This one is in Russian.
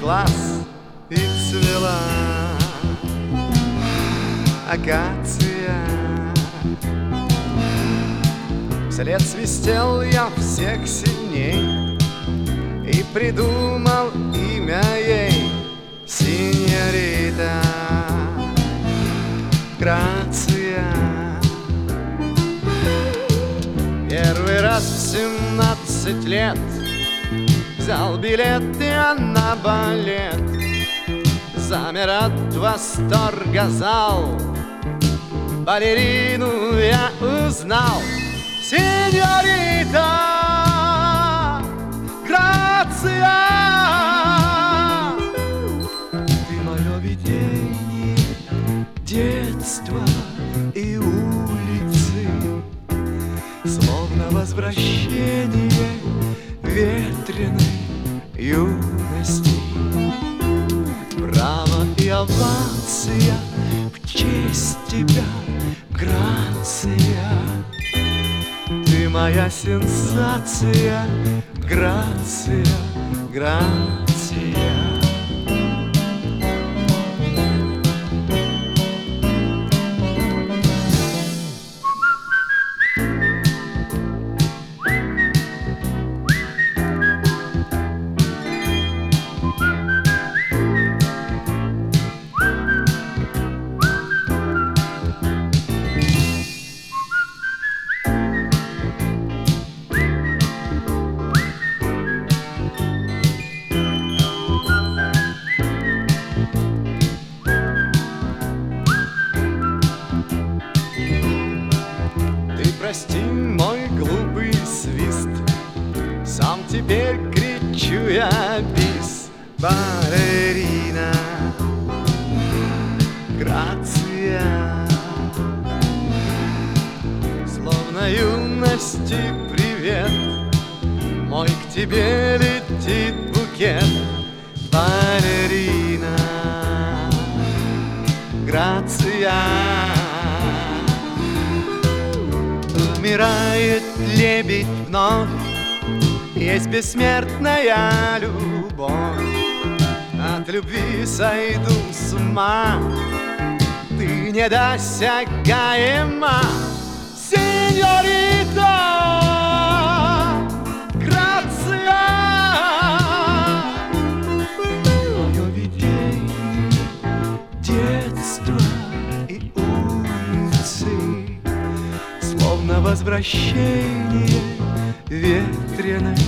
глаз и цвела акация. Вслед свистел я всех сильней и придумал имя ей — синьорита Грация. Первый раз в 17 лет взял билет я на балет. Замер от восторга зал, балерину я узнал. Синьорита Грация, ты мое видение детства и улицы, словно возвращение ветреной юности. Браво и овация в честь тебя, Грация. Ты моя сенсация, Грация, Грация. Прости мой глупый свист, сам теперь кричу я бис. Балерина Грация, словно юности привет, мой к тебе летит букет. Балерина Грация, умирает лебедь вновь, есть бессмертная любовь. От любви сойду с ума, ты недосягаема, синьорита Грация. Мое видение детства и улицы, словно возвращение ветреной